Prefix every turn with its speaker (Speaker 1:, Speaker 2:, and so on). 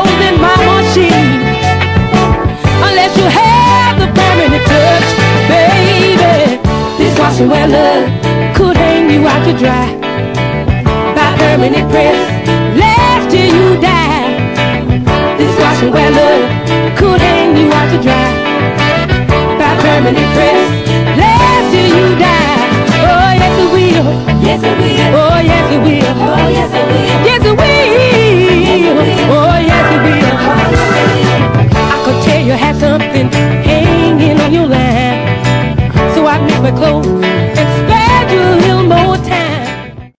Speaker 1: clothes in my machine. Unless you have the permanent touch, baby. This washing well love could hang you out to dry. By permanent press, last till you die. This washing well love could hang you out to dry. By permanent press, last till you die. Oh yes it will. Yes it will. Oh yes it will. Oh yes it will. Yes it will. Oh yes it will. I could tell you had something hanging on your line, so I mix my clothes